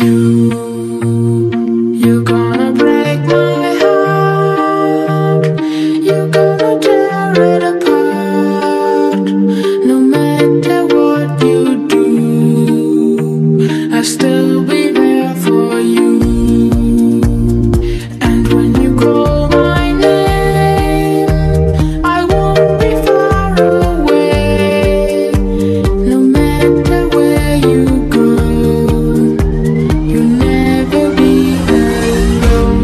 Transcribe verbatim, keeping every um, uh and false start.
you. You're gonna break my heart. You're gonna tear it apart. No matter what you do, I still be